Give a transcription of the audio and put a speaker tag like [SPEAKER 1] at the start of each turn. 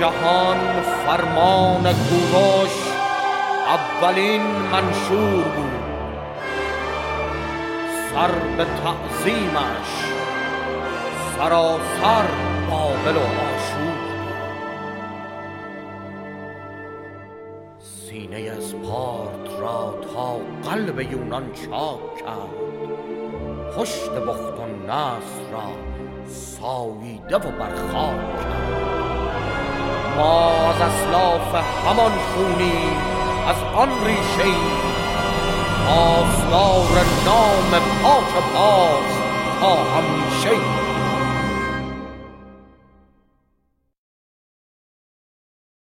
[SPEAKER 1] جهان فرمان کوروش اولین منشور بود. سر به تعظیمش سراسر بابل و آشور. سینه اسپارت را تا قلب یونان چاک کرد، پشت بخت و نصر را ساییده و برخاک کرد. ما از اسلاف همان خونیم، از آن ریشه‌ای پاسدار نام پاک پاس تا همیشه.